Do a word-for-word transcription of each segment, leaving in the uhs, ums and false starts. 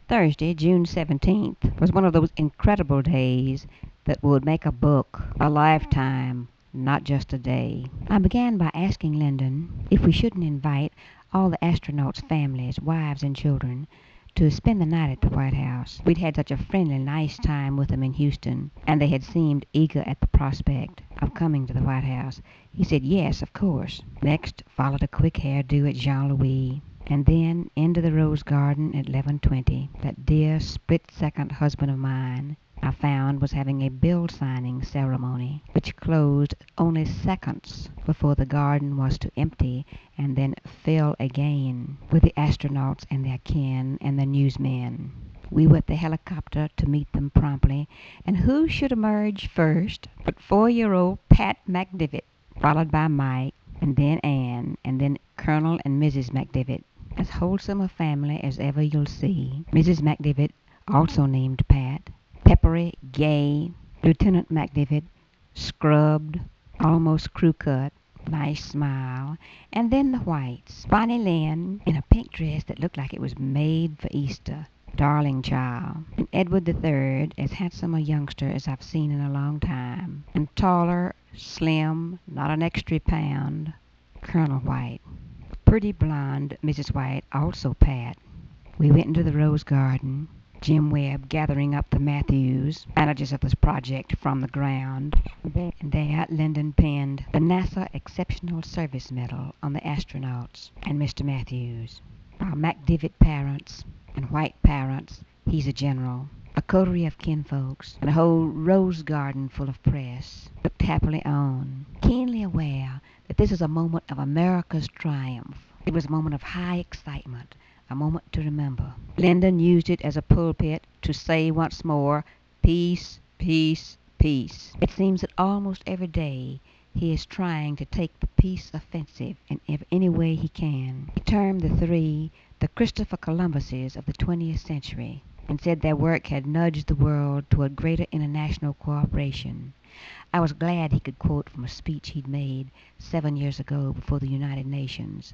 Thursday, June seventeenth, was one of those incredible days that would make a book, a lifetime, not just a day. I began by asking Lyndon if we shouldn't invite all the astronauts' families, wives, and children to spend the night at the White House. We'd had such a friendly, nice time with them in Houston, and they had seemed eager at the prospect of coming to the White House. He said yes, of course. Next followed a quick hairdo at Jean-Louis, and then into the Rose Garden at eleven twenty. That dear split-second husband of mine, I found, was having a bill signing ceremony, which closed only seconds before the garden was to empty and then fill again with the astronauts and their kin and the newsmen. We were at the helicopter to meet them promptly, and who should emerge first but four-year-old Pat McDivitt, followed by Mike, and then Ann, and then Colonel and Missus McDivitt. As wholesome a family as ever you'll see. Missus McDivitt, also named Pat, peppery, gay, Lieutenant McDivitt, scrubbed, almost crew-cut, nice smile, and then the Whites. Bonnie Lynn, in a pink dress that looked like it was made for Easter, darling child, and Edward the Third, as handsome a youngster as I've seen in a long time, and taller, slim, not an extra pound, Colonel White. Pretty blonde Missus White, also Pat. We went into the Rose Garden, Jim Webb gathering up the Matthews, managers of this project, from the ground, and there Lyndon pinned the NASA Exceptional Service Medal on the astronauts and Mister Matthews. Our McDivitt parents and White parents, he's a general, a coterie of kinfolks, and a whole Rose Garden full of press, looked happily on, keenly aware that this is a moment of America's triumph. It was a moment of high excitement, a moment to remember. Lyndon used it as a pulpit to say once more, peace, peace, peace. It seems that almost every day he is trying to take the peace offensive in any way he can. He termed the three the Christopher Columbuses of the twentieth century, and said their work had nudged the world toward greater international cooperation. I was glad he could quote from a speech he'd made seven years ago before the United Nations.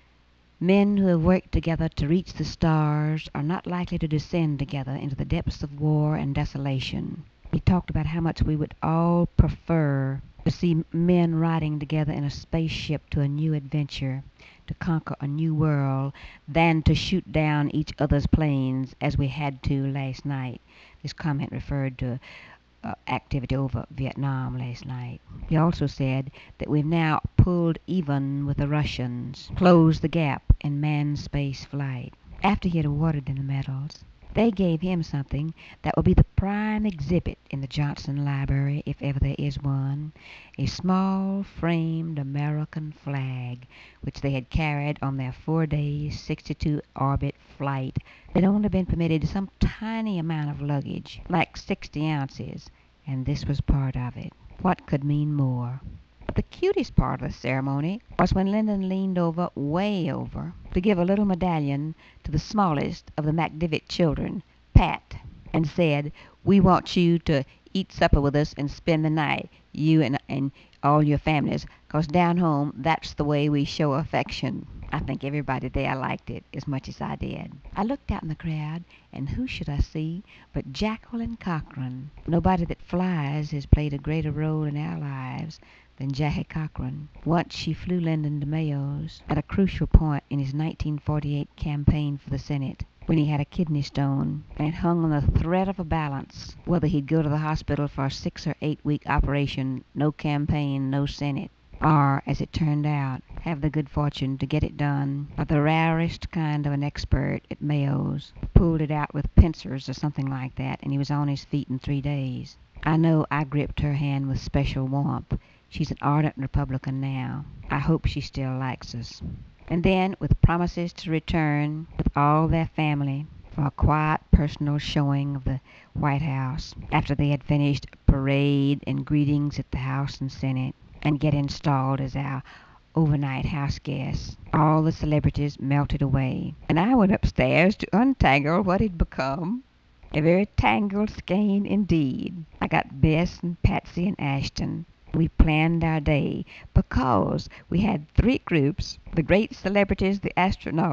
Men who have worked together to reach the stars are not likely to descend together into the depths of war and desolation. He talked about how much we would all prefer to see men riding together in a spaceship to a new adventure, to conquer a new world, than to shoot down each other's planes as we had to last night. This comment referred to uh, activity over Vietnam last night. He also said that we've now pulled even with the Russians, closed the gap in manned space flight. After he had awarded them the medals, they gave him something that will be the prime exhibit in the Johnson Library, if ever there is one, a small framed American flag, which they had carried on their four-day, sixty-two orbit flight. They'd only been permitted some tiny amount of luggage, like sixty ounces, and this was part of it. What could mean more? But the cutest part of the ceremony was when Lyndon leaned over, way over, to give a little medallion to the smallest of the McDivitt children, Pat, and said, "We want you to eat supper with us and spend the night, you and, and all your families, 'cause down home that's the way we show affection." I think everybody there liked it as much as I did. I looked out in the crowd, and who should I see but Jacqueline Cochran. Nobody that flies has played a greater role in our lives than Jackie Cochran. Once she flew Lyndon to Mayo's at a crucial point in his nineteen forty-eight campaign for the Senate, when he had a kidney stone, and it hung on the thread of a balance whether he'd go to the hospital for a six or eight week operation, no campaign, no Senate, or, as it turned out, have the good fortune to get it done by the rarest kind of an expert at Mayo's. Pulled it out with pincers or something like that, and he was on his feet in three days. I know I gripped her hand with special warmth. She's an ardent Republican now. I hope she still likes us. And then, with promises to return with all their family for a quiet personal showing of the White House after they had finished parade and greetings at the House and Senate, and get installed as our overnight house guests, all the celebrities melted away, and I went upstairs to untangle what had become a very tangled skein indeed. I got Bess and Patsy and Ashton. We planned our day because we had three groups, the great celebrities, the astronauts,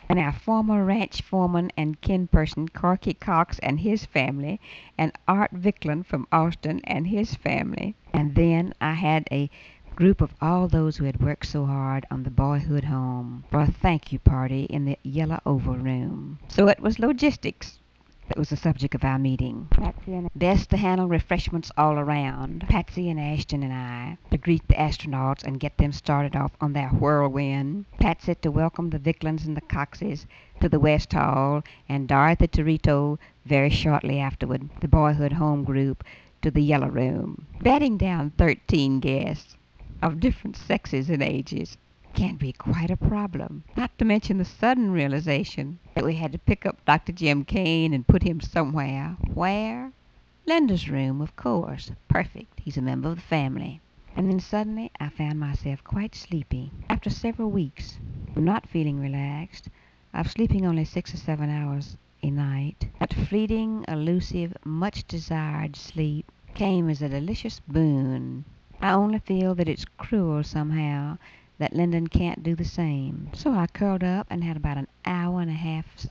and our former ranch foreman and kinperson Corky Cox and his family, and Art Vickland from Austin and his family. And then I had a group of all those who had worked so hard on the boyhood home for a thank you party in the yellow oval room. So it was logistics that was the subject of our meeting. Patsy and Bess to handle refreshments all around. Patsy and Ashton and I to greet the astronauts and get them started off on their whirlwind. Patsy to welcome the Vicklands and the Coxes to the West Hall, and Dorothy to Rito very shortly afterward, the boyhood home group, to the yellow room. Batting down thirteen guests of different sexes and ages can be quite a problem. Not to mention the sudden realization that we had to pick up Doctor Jim Kane and put him somewhere. Where? Linda's room, of course. Perfect. He's a member of the family. And then suddenly I found myself quite sleepy. After several weeks of not feeling relaxed, of sleeping only six or seven hours a night, that fleeting, elusive, much desired sleep came as a delicious boon. I only feel that it's cruel somehow that Lyndon can't do the same. So I curled up and had about an hour and a half's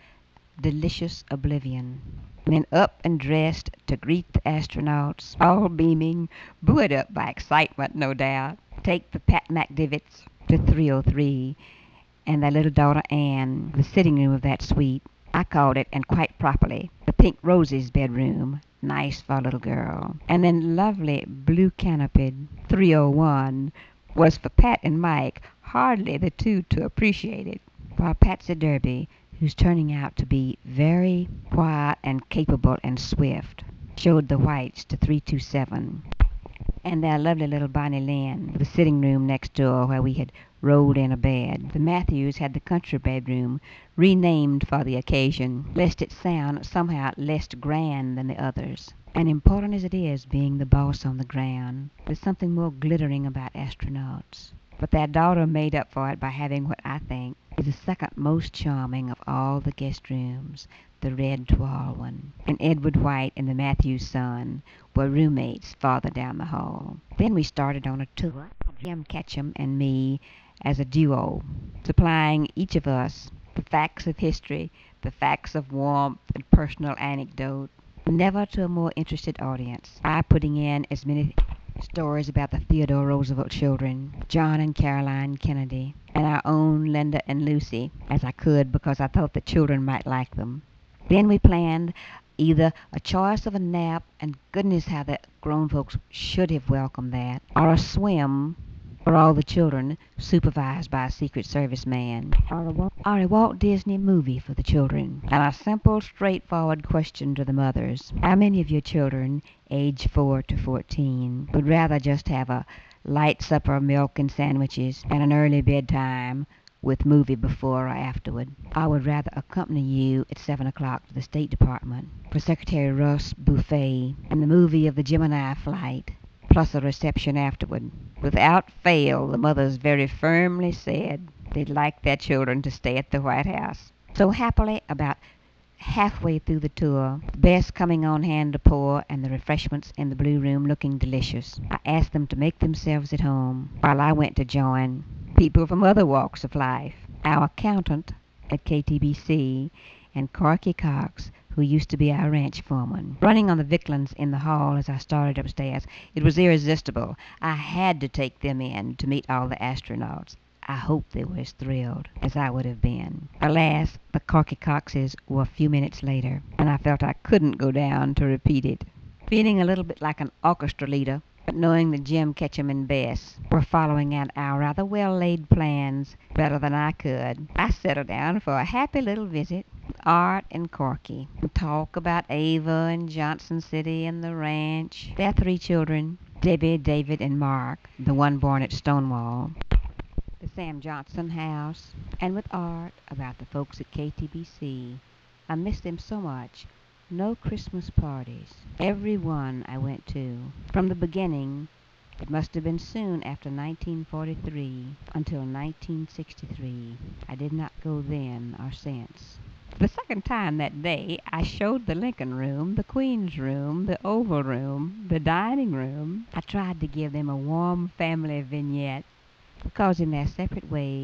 delicious oblivion. And then up and dressed to greet the astronauts, all beaming, buoyed up by excitement, no doubt. Take the Pat McDivits to three oh three and their little daughter Anne, the sitting room of that suite. I called it, and quite properly, the Pink Roses bedroom. Nice for a little girl. And then lovely blue canopied three oh one was for Pat and Mike, hardly the two to appreciate it, while Patsy Derby, who's turning out to be very quiet and capable and swift, showed the whites to three two seven, and their lovely little Bonnie Lynn, the sitting room next door where we had rolled in a bed. The Matthews had the country bedroom, renamed for the occasion, lest it sound somehow less grand than the others. And important as it is being the boss on the ground, there's something more glittering about astronauts. But their daughter made up for it by having what I think is the second most charming of all the guest rooms, the red toile one. And Edward White and the Matthews son were roommates farther down the hall. Then we started on a tour, Jim Ketchum and me as a duo, supplying each of us the facts of history, the facts of warmth and personal anecdote, never to a more interested audience. I putting in as many stories about the Theodore Roosevelt children, John and Caroline Kennedy, and our own Linda and Lucy, as I could, because I thought the children might like them. Then we planned either a choice of a nap, and goodness how the grown folks should have welcomed that, or a swim for all the children, supervised by a Secret Service man, or a, Walt, or a Walt Disney movie for the children, and a simple, straightforward question to the mothers. How many of your children, age four to fourteen, would rather just have a light supper, milk and sandwiches, and an early bedtime with movie before or afterward? I would rather accompany you at seven o'clock to the State Department for Secretary Russ' buffet and the movie of the Gemini flight, plus a reception afterward. Without fail, the mothers very firmly said they'd like their children to stay at the White House. So happily, about halfway through the tour, Bess coming on hand to pour, and the refreshments in the blue room looking delicious, I asked them to make themselves at home while I went to join people from other walks of life. Our accountant at K T B C and Corky Cox, who used to be our ranch foreman. Running on the Vicklands in the hall as I started upstairs, it was irresistible. I had to take them in to meet all the astronauts. I hope they were as thrilled as I would have been. Alas, the Corky Coxes were a few minutes later, and I felt I couldn't go down to repeat it. Feeling a little bit like an orchestra leader, but knowing that Jim Ketchum and Bess were following out our rather well-laid plans better than I could, I settled down for a happy little visit with Art and Corky. Talk about Ava and Johnson City and the ranch, their three children, Debbie, David, and Mark, the one born at Stonewall, the Sam Johnson house, and with Art about the folks at K T B C. I miss them so much. No Christmas parties. Every one I went to. From the beginning, it must have been soon after nineteen forty-three, until nineteen sixty-three. I did not go then or since. The second time that day, I showed the Lincoln Room, the Queen's Room, the Oval Room, the Dining Room. I tried to give them a warm family vignette, because in their separate ways,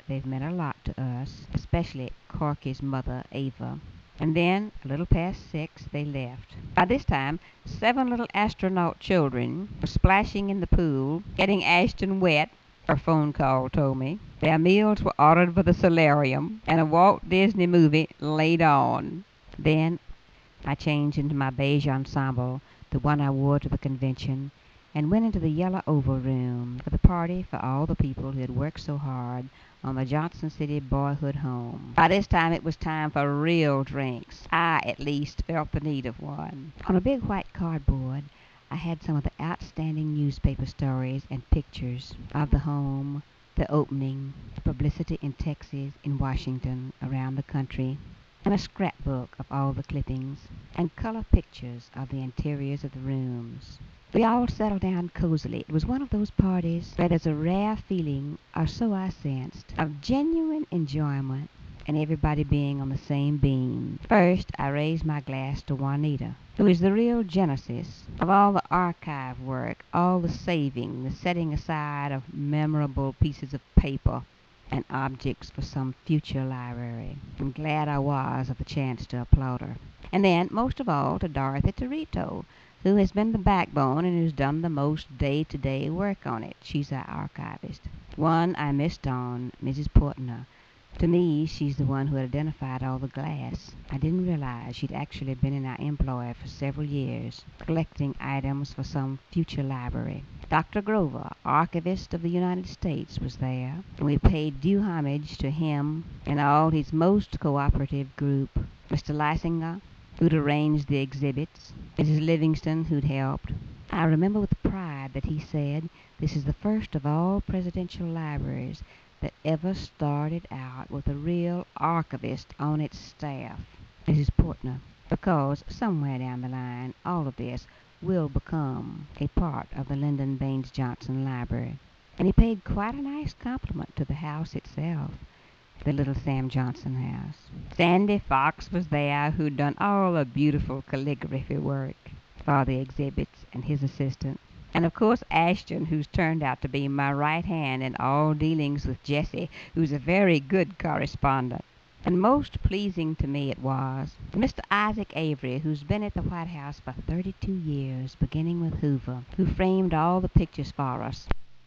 They've meant a lot to us, especially Corky's mother, Ava. And then, a little past six, they left. By this time, seven little astronaut children were splashing in the pool, getting Ashton wet, her phone call told me. Their meals were ordered for the solarium, and a Walt Disney movie laid on. Then I changed into my beige ensemble, the one I wore to the convention, and went into the yellow oval room for the party for all the people who had worked so hard on the Johnson City boyhood home. By this time it was time for real drinks. I, at least, felt the need of one. On a big white cardboard, I had some of the outstanding newspaper stories and pictures of the home, the opening, the publicity in Texas, in Washington, around the country, and a scrapbook of all the clippings, and color pictures of the interiors of the rooms. We all settled down cozily. It was one of those parties where there's a rare feeling, or so I sensed, of genuine enjoyment and everybody being on the same beam. First, I raised my glass to Juanita, who is the real genesis of all the archive work, all the saving, the setting aside of memorable pieces of paper and objects for some future library. I'm glad I was of the chance to applaud her. And then, most of all, to Dorothy Torito, who has been the backbone and who's done the most day-to-day work on it. She's our archivist. One I missed on, Missus Portner. To me, she's the one who had identified all the glass. I didn't realize she'd actually been in our employ for several years, collecting items for some future library. Doctor Grover, Archivist of the United States, was there, and we paid due homage to him and all his most cooperative group. Mister Lysinger, who'd arranged the exhibits, Missus Livingston, who'd helped. I remember with pride that he said, "This is the first of all presidential libraries that ever started out with a real archivist on its staff, Missus Portner, because somewhere down the line all of this will become a part of the Lyndon Baines Johnson Library." And he paid quite a nice compliment to the house itself, the little Sam Johnson house. Sandy Fox was there, who'd done all the beautiful calligraphy work for the exhibits, and his assistant. And of course Ashton, who's turned out to be my right hand in all dealings with Jessie, who's a very good correspondent. And most pleasing to me it was Mister Isaac Avery, who's been at the White House for thirty-two years, beginning with Hoover, who framed all the pictures for us.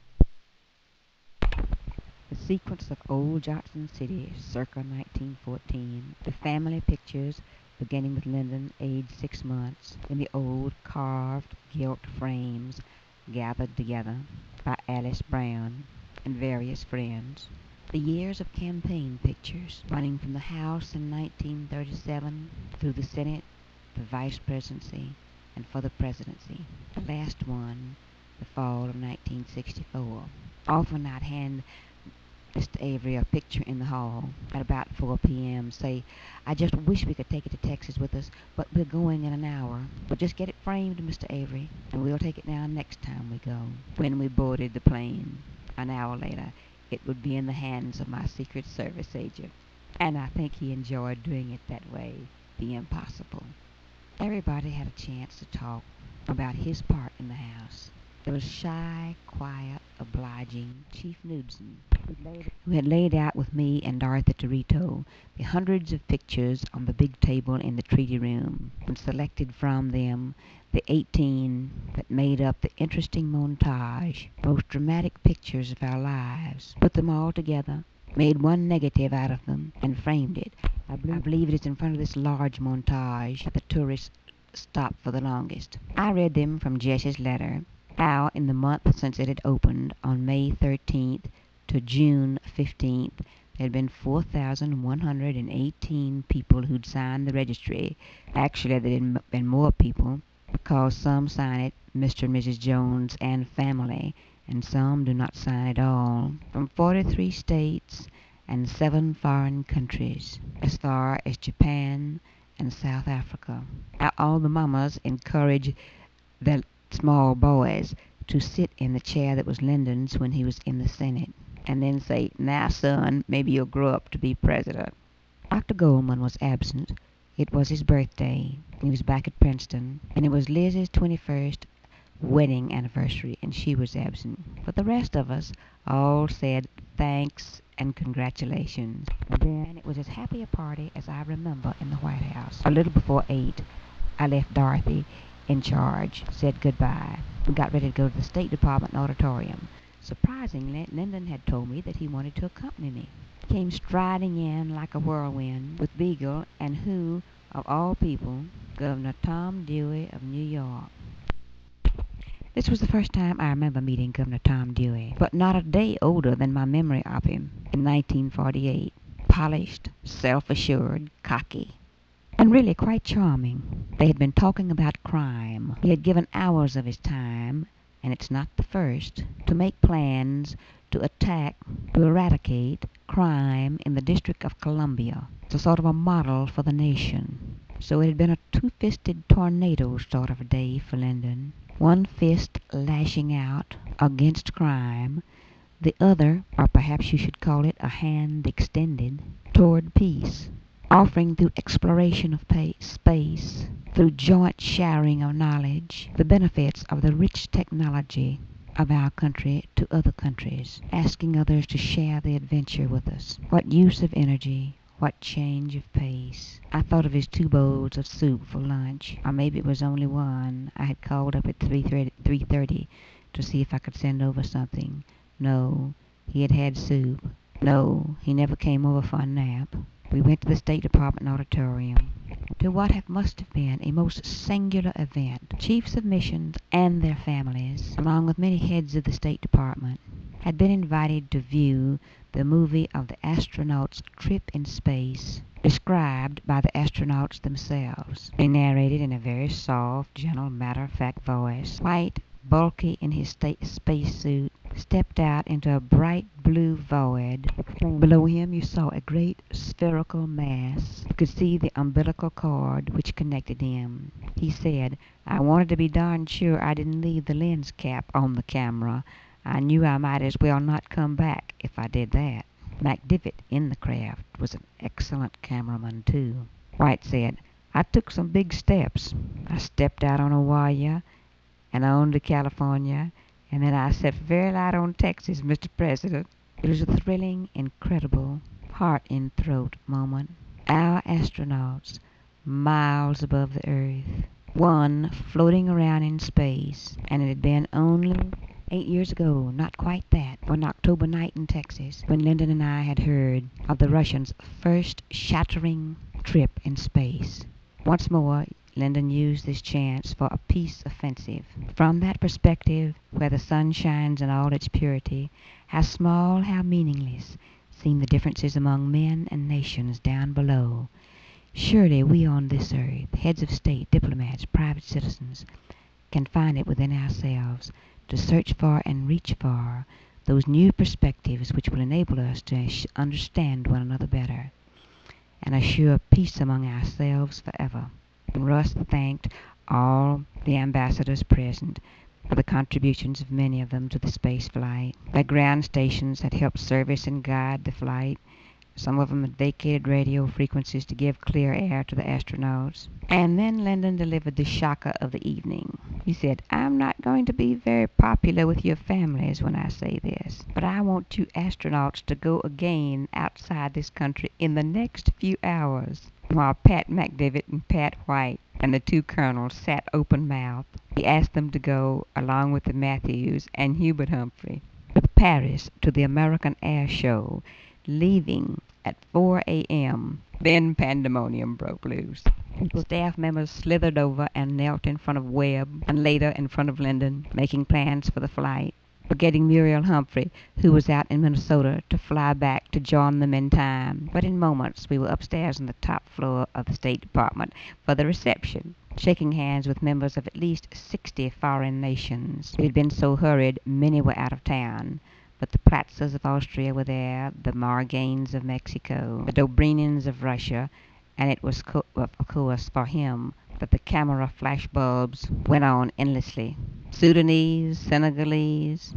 The sequence of old Johnson City, circa nineteen fourteen, the family pictures, beginning with Lyndon, aged six months, in the old carved gilt frames gathered together by Alice Brown and various friends. The years of campaign pictures, running from the House in nineteen thirty-seven through the Senate, the Vice Presidency, and for the Presidency. The last one, the fall of nineteen sixty-four. Often I'd hand Mister Avery a picture in the hall at about four p.m. Say, "I just wish we could take it to Texas with us, but we're going in an hour. But just get it framed, Mister Avery, and we'll take it down next time we go." When we boarded the plane, an hour later, it would be in the hands of my Secret Service agent. And I think he enjoyed doing it that way, the impossible. Everybody had a chance to talk about his part in the house. There was shy, quiet, obliging Chief Knudsen, who had laid out with me and Dorothy Torito the hundreds of pictures on the big table in the treaty room, and selected from them the eighteen that made up the interesting montage, most dramatic pictures of our lives, put them all together, made one negative out of them, and framed it. I believe, I believe it is in front of this large montage that the tourists stopped for the longest. I read them from Jessie's letter, how in the month since it had opened, on May thirteenth to June fifteenth, there had been four thousand one hundred eighteen people who'd signed the registry. Actually, there had been more people, because some sign it, Mister and Missus Jones and family, and some do not sign at all, from forty-three states and seven foreign countries, as far as Japan and South Africa. Now, all the mamas encourage their small boys to sit in the chair that was Lyndon's when he was in the Senate, and then say, "Now, son, maybe you'll grow up to be president." Doctor Goldman was absent. It was his birthday. He was back at Princeton, and it was Liz's twenty-first wedding anniversary, and she was absent. But the rest of us all said thanks and congratulations. And then it was as happy a party as I remember in the White House. A little before eight, I left Dorothy in charge, said goodbye. We got ready to go to the State Department auditorium. Surprisingly, Lyndon had told me that he wanted to accompany me. He came striding in like a whirlwind with Beagle and who, of all people, Governor Tom Dewey of New York. This was the first time I remember meeting Governor Tom Dewey, but not a day older than my memory of him in nineteen forty-eight. Polished, self-assured, cocky, and really quite charming. They had been talking about crime. He had given hours of his time, and it's not the first, to make plans to attack, to eradicate crime in the District of Columbia. It's a sort of a model for the nation. So it had been a two-fisted tornado sort of a day for Lyndon. One fist lashing out against crime, the other, or perhaps you should call it a hand extended, toward peace, offering through exploration of space, through joint sharing of knowledge, the benefits of the rich technology of our country to other countries, asking others to share the adventure with us. What use of energy, what change of pace. I thought of his two bowls of soup for lunch, or maybe it was only one. I had called up at three thirty to see if I could send over something. No, he had had soup. No, he never came over for a nap. We went to the State Department auditorium to what have must have been a most singular event. Chiefs of missions and their families, along with many heads of the State Department, had been invited to view the movie of the astronauts' trip in space, described by the astronauts themselves. They narrated in a very soft, gentle, matter-of-fact voice. White, bulky in his spacesuit, stepped out into a bright blue void. Below him you saw a great spherical mass. You could see the umbilical cord which connected him. He said, "I wanted to be darn sure I didn't leave the lens cap on the camera. I knew I might as well not come back if I did that." McDivitt, in the craft, was an excellent cameraman, too. White said, "I took some big steps. I stepped out on Hawaii and on to California, and then I set very light on Texas, Mister President." It was a thrilling, incredible, heart-in-throat moment. Our astronauts, miles above the Earth, one floating around in space, and it had been only eight years ago, not quite that, one October night in Texas, when Lyndon and I had heard of the Russians' first shattering trip in space. Once more, Lyndon used this chance for a peace offensive. From that perspective, where the sun shines in all its purity, how small, how meaningless seem the differences among men and nations down below. Surely we on this earth, heads of state, diplomats, private citizens, can find it within ourselves to search for and reach for those new perspectives which will enable us to understand one another better and assure peace among ourselves forever. And Russ thanked all the ambassadors present for the contributions of many of them to the space flight. Their ground stations had helped service and guide the flight. Some of them had vacated radio frequencies to give clear air to the astronauts. And then Lyndon delivered the shocker of the evening. He said, "I'm not going to be very popular with your families when I say this, but I want you astronauts to go again outside this country in the next few hours." While Pat McDivitt and Pat White and the two colonels sat open-mouthed, he asked them to go, along with the Matthews and Hubert Humphrey, to Paris to the American Air Show, leaving at four a.m. Then pandemonium broke loose. Staff members slithered over and knelt in front of Webb, and later in front of Lyndon, making plans for the flight, forgetting Muriel Humphrey, who was out in Minnesota to fly back to join them in time. But in moments we were upstairs on the top floor of the State Department for the reception, shaking hands with members of at least sixty foreign nations. It had been so hurried many were out of town. But the Platzers of Austria were there, the Marganes of Mexico, the Dobrinins of Russia, and it was, co- of course, for him that the camera flash bulbs went on endlessly. Sudanese, Senegalese,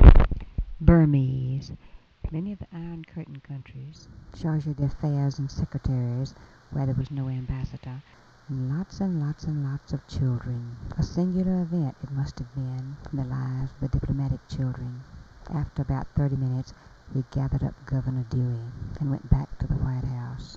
Burmese, many of the Iron Curtain countries, chargé d'affaires and secretaries, where there was no ambassador, and lots and lots and lots of children. A singular event it must have been in the lives of the diplomatic children. After about thirty minutes, we gathered up Governor Dewey and went back to the White House,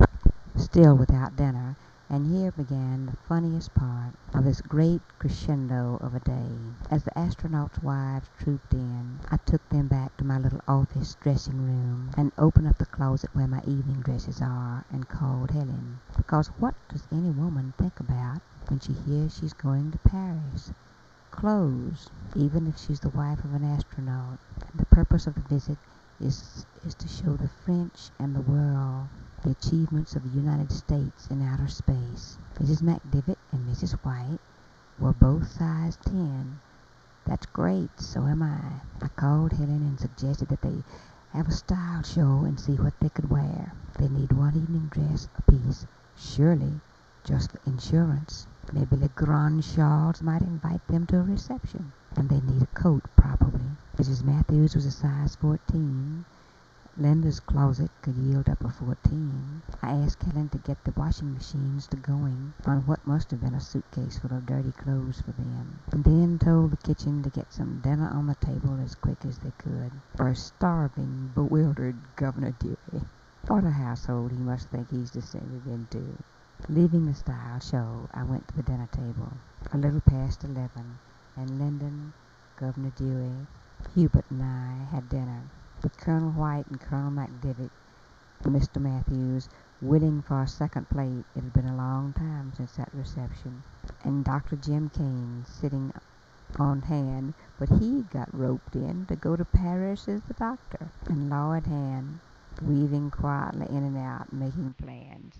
still without dinner, and here began the funniest part of this great crescendo of a day. As the astronauts' wives trooped in, I took them back to my little office dressing room and opened up the closet where my evening dresses are and called Helen. Because what does any woman think about when she hears she's going to Paris? Clothes, even if she's the wife of an astronaut. And the purpose of the visit is, is to show the French and the world the achievements of the United States in outer space. Missus McDivitt and Missus White were both size ten. That's great, so am I. I called Helen and suggested that they have a style show and see what they could wear. They need one evening dress apiece, surely, just for insurance. Maybe Le Grand Charles might invite them to a reception. And they need a coat, probably. Missus Matthews was a size fourteen. Linda's closet could yield up a fourteen. I asked Helen to get the washing machines to going on what must have been a suitcase full of dirty clothes for them, and then told the kitchen to get some dinner on the table as quick as they could for a starving, bewildered Governor Dewey. What a household he must think he's descended into. Leaving the style show, I went to the dinner table, a little past eleven, and Lyndon, Governor Dewey, Hubert, and I had dinner, with Colonel White and Colonel McDivitt and Mister Matthews willing for a second plate. It had been a long time since that reception, and Doctor Jim Kane sitting on hand, but he got roped in to go to Paris as the doctor, and Lord Hand weaving quietly in and out, making plans.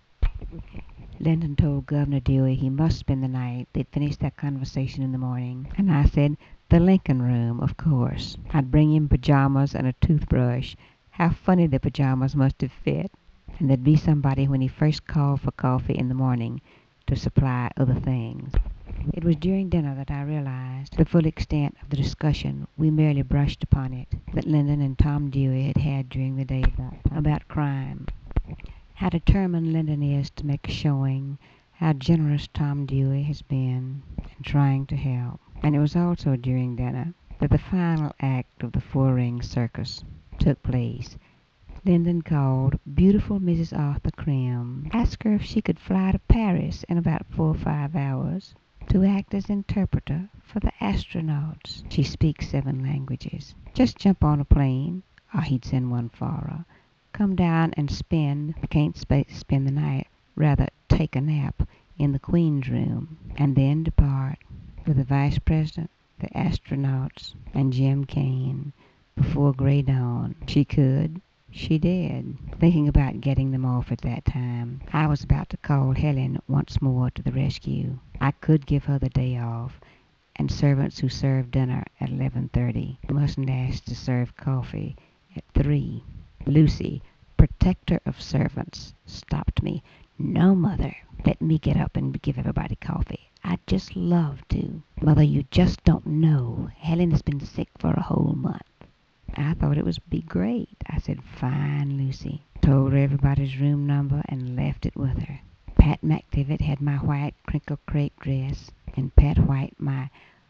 Lyndon told Governor Dewey he must spend the night. They'd finished that conversation in the morning, and I said, the Lincoln Room, of course. I'd bring him pajamas and a toothbrush. How funny the pajamas must have fit. And there'd be somebody when he first called for coffee in the morning to supply other things. It was during dinner that I realized the full extent of the discussion, we merely brushed upon it, that Lyndon and Tom Dewey had had during the day about, about crime. How determined Lyndon is to make a showing, how generous Tom Dewey has been in trying to help. And it was also during dinner that the final act of the four-ring circus took place. Lyndon called beautiful Missus Arthur Krim, asked her if she could fly to Paris in about four or five hours to act as interpreter for the astronauts. She speaks seven languages. Just jump on a plane, or he'd send one for her. Come down and spend, can't sp- spend the night, rather take a nap in the Queen's room, and then depart with the Vice President, the astronauts, and Jim Kane before gray dawn. She could. She did. Thinking about getting them off at that time, I was about to call Helen once more to the rescue. I could give her the day off, and servants who serve dinner at eleven thirty mustn't ask to serve coffee at three. Lucy, protector of servants, stopped me. No, Mother. Let me get up and give everybody coffee. I'd just love to. Mother, you just don't know. Helen has been sick for a whole month. I thought it would be great. I said, fine, Lucy. Told her everybody's room number and left it with her. Pat McDivitt had my white crinkle crepe dress, and Pat White my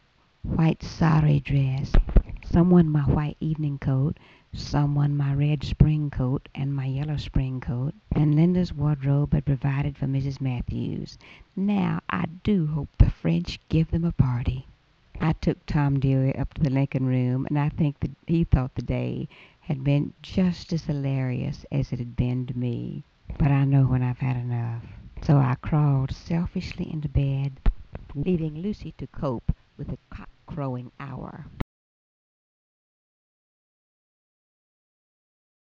white sari dress. Someone my white evening coat, someone my red spring coat and my yellow spring coat, and Linda's wardrobe had provided for Missus Matthews. Now I do hope the French give them a party. I took Tom Dewey up to the Lincoln Room, and I think that he thought the day had been just as hilarious as it had been to me. But I know when I've had enough. So I crawled selfishly into bed, leaving Lucy to cope with the cock-crowing hour.